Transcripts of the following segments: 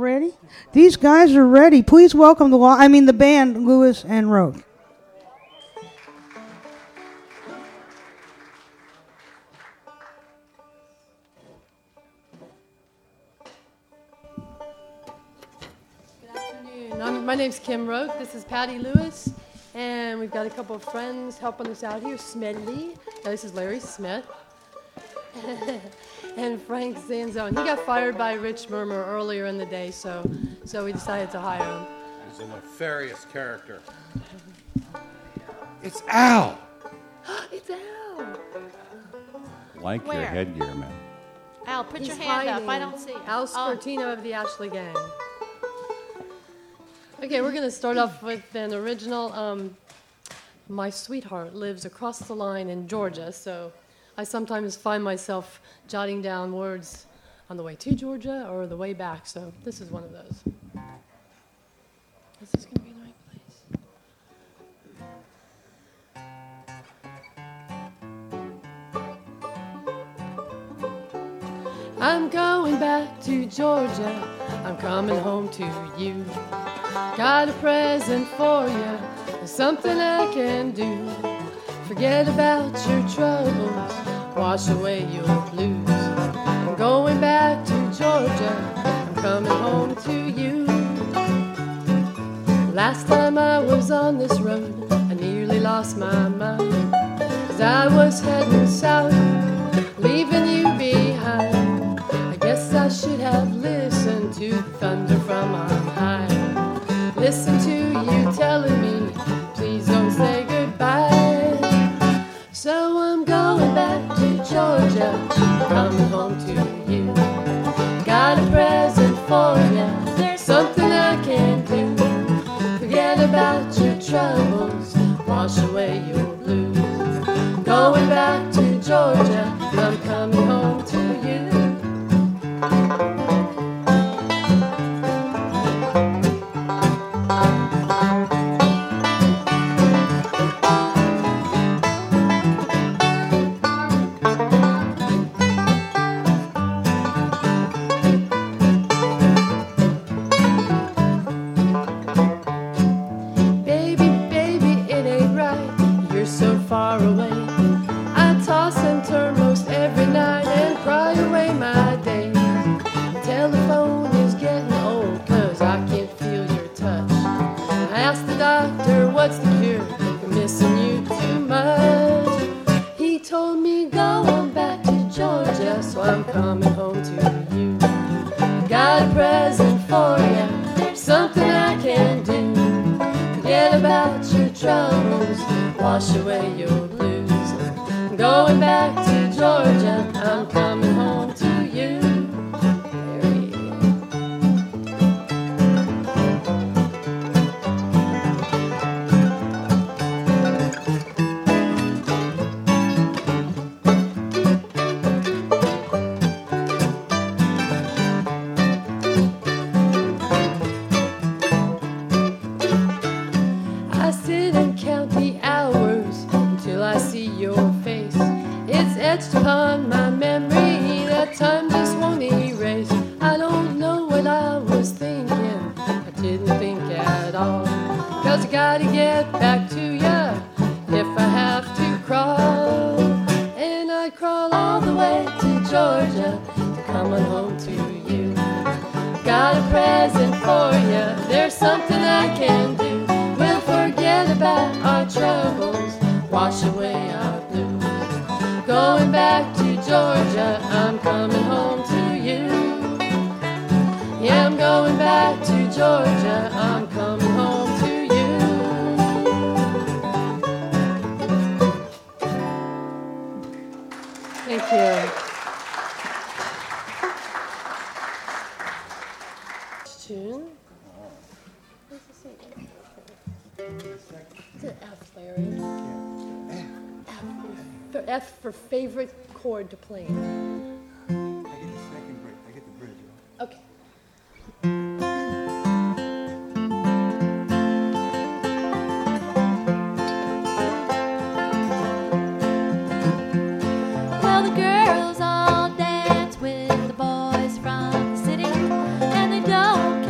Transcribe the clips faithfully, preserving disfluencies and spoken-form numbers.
ready? These guys are ready. Please welcome the I mean the band, Lewis and Rogue. Good afternoon. I'm, my name's Kim Rogue. This is Patty Lewis. And we've got a couple of friends helping us out here. Smedley. Now, this is Larry Smith. And Frank Zanzone. He got fired by Rich Murmur earlier in the day, so so we decided to hire him. He's a nefarious character. It's Al! It's Al! Like your Where? headgear, man. Al, put He's your hand up. hiding. I don't see. Al Oh. Scortino of the Ashley Gang. Okay, we're going to start off with an original. Um, my sweetheart lives across the line in Georgia, so I sometimes find myself jotting down words on the way to Georgia or the way back, so this is one of those. Is this going to be in the right place? I'm going back to Georgia. I'm coming home to you. Got a present for you. There's something I can do. Forget about your troubles. Wash away your blues. I'm going back to Georgia. I'm coming home to you. Last time I was on this road, I nearly lost my mind. 'Cause I was heading south, leaving you behind. I guess I should have listened to thunder from on high. Listen to you telling me, please don't say goodbye. So I'm going back to Georgia, coming home to you. Got a present for you, there's something I can do. Forget about your troubles, wash away your blues. Going back to Georgia, I'm coming home to you. F for favorite chord to play. I get the second bridge. I get the bridge. Okay. Well, the girls all dance with the boys from the city, and they don't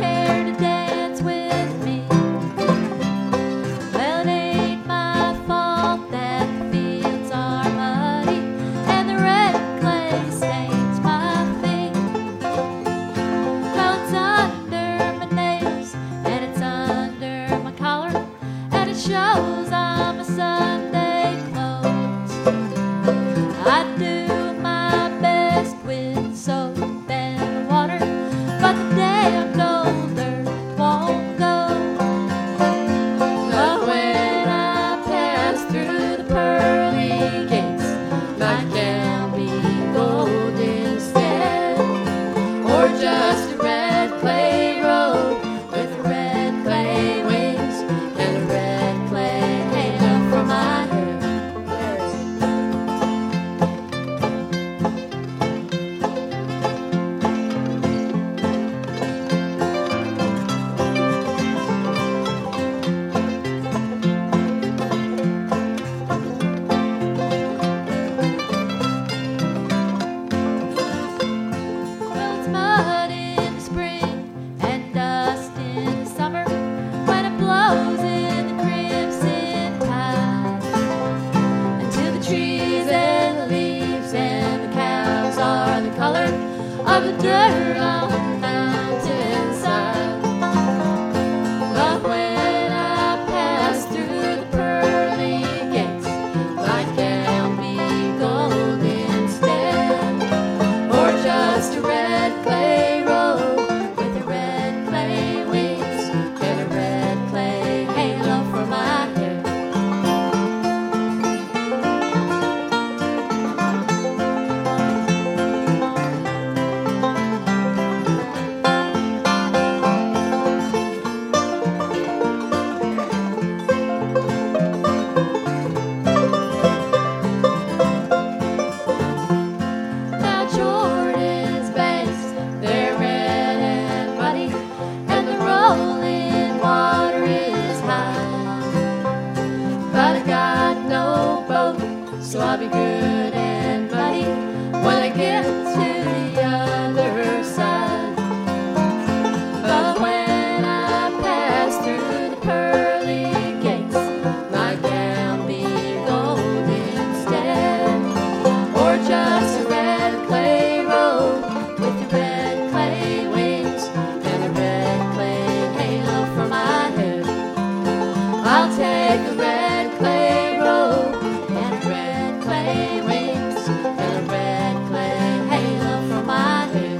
I'll be good and muddy when I get to the other side. But when I pass through the pearly gates, my gown be gold instead, or just a red clay road with the red clay wings and a red clay halo for my head. I'll take a red clay road and a red clay wings and a red clay halo for my head.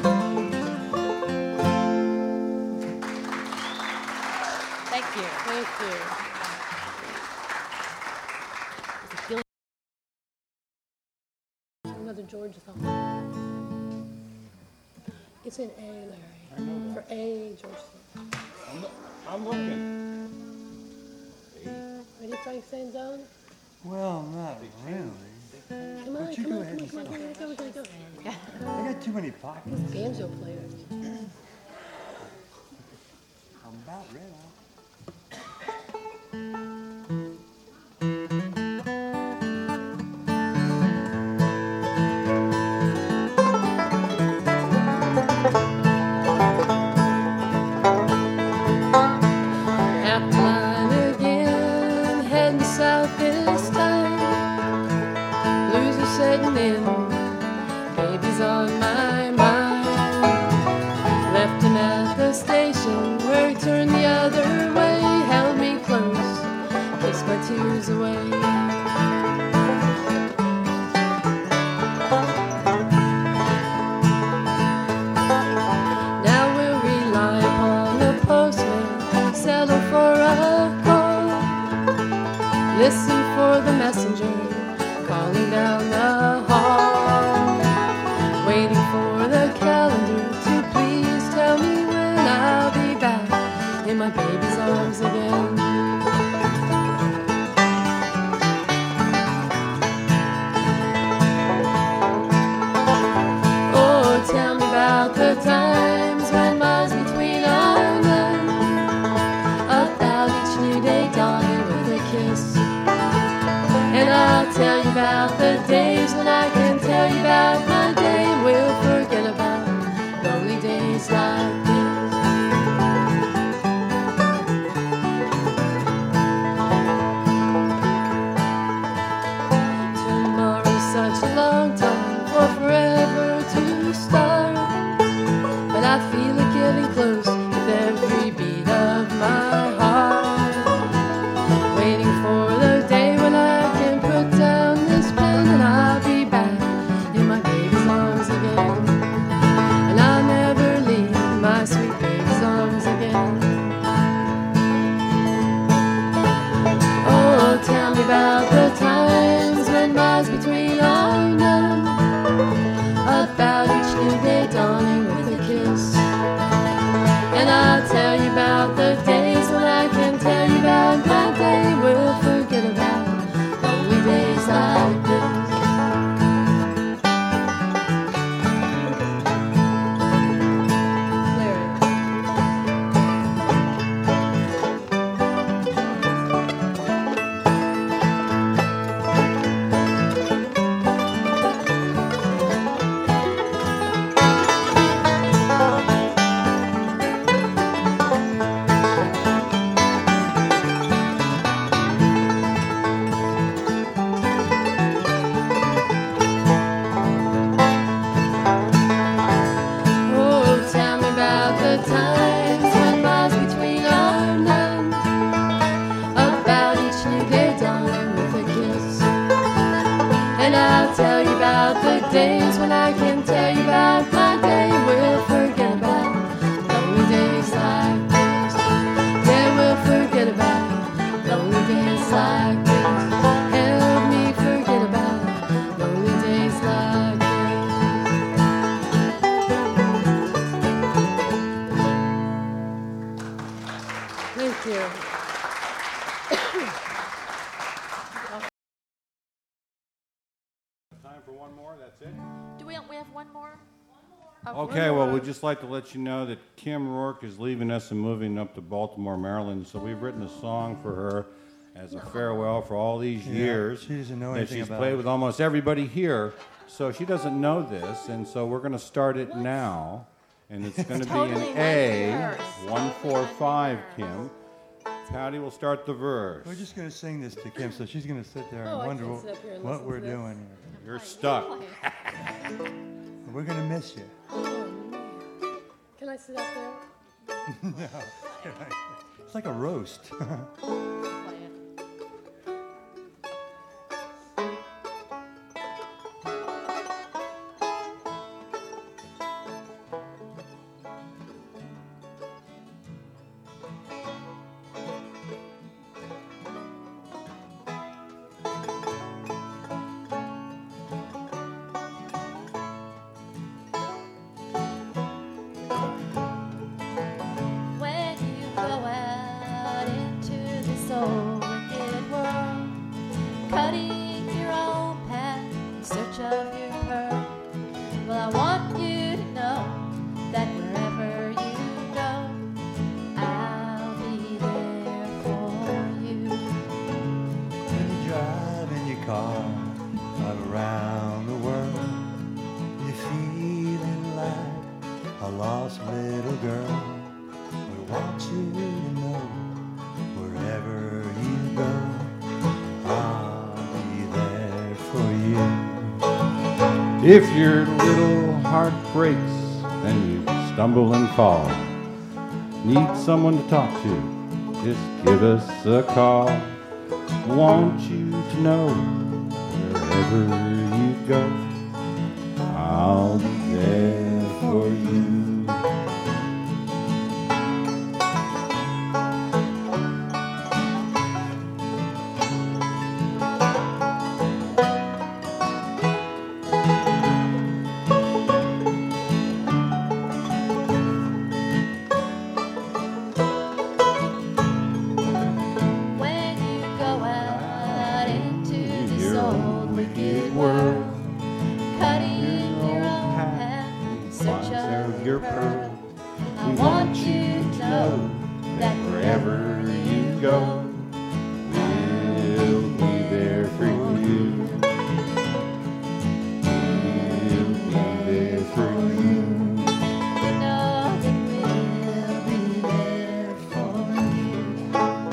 Thank you. Thank you. Another Georgia song. It's in A, Larry. For A, Georgia song. I'm, I'm looking. Ready, Frank Sanzone? Well, not really. Come on, But you come go on, ahead come on, and come on, go, go, go, go. I got too many pockets. Banjo player. I'm about ready. Out the line again, heading south this time. Blues are setting in, baby's on my mind. Left him at the station where he turned the other way, held me close, kissed my tears away. Now we'll rely upon the postman, settle for a call, listen for the messenger calling down the hall, waiting for the calendar to please tell me when I'll be back in my baby's arms again. Oh, tell me about the times when miles between our none, about each new day dawning with a kiss. And I'll tell you about the days when I can tell you about my day, and we'll forget about lonely days like this. Tomorrow's such a long time for forever to start, but I feel it getting close with every beat of my heart, waiting for the day when I can put down this pen and I'll be back in my baby's arms again, and I'll never leave my sweet baby's arms again. Oh, tell me about the times when miles between are none, about each new day dawning with a kiss. And I'll tell you about the days when I can tell you about my day, we'll forget about lonely days like this. Larry. Oh, tell me about the times when miles between are none, about each new day dawning with a kiss. And I'll tell you about the days when I can tell you about my day, we'll forget about lonely days like this. Yeah, we'll forget about lonely days like this. Help me forget about lonely days like this. Thank you. Time for one more, that's it? Do we, we have one more? Okay, well, we'd just like to let you know that Kim Rourke is leaving us and moving up to Baltimore, Maryland. So we've written a song for her, as a farewell for all these Yeah, years. she doesn't know that anything she's about played it. with almost everybody here, so she doesn't know this, and so we're going to start it now, and it's going to be Totally an A, unrehearsed. one, four, five, Kim. Patty will start the verse. We're just going to sing this to Kim, so she's going to sit there Oh, I and wonder can what, sit up here and what listen we're to this. doing here. You're stuck. We're going to miss you. Oh, man. Can I sit up there? It's like a roast. Play it. When you go out into this old wicked world, cutting your own path in search of your pearl, well, I want you to know that wherever you go, I'll be there for you. When you drive in your car, drive around the world, you're feeling like a lost little girl. We want you to know, wherever you go, I'll be there for you. If your little heart breaks and you stumble and fall, need someone to talk to, just give us a call. Want you to know, wherever you go, I'll be there for you. When you go out into this Your old wicked world, cutting your own path path in search search of of your your pearl, I We want you to know that wherever you go, we'll be there for you. We'll be there for you. you know that we'll be there for you.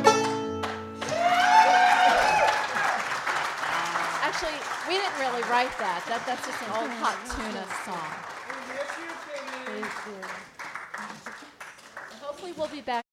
Actually, we didn't really write that. That that's just an old Hot Tuna song. Hopefully, we'll be back.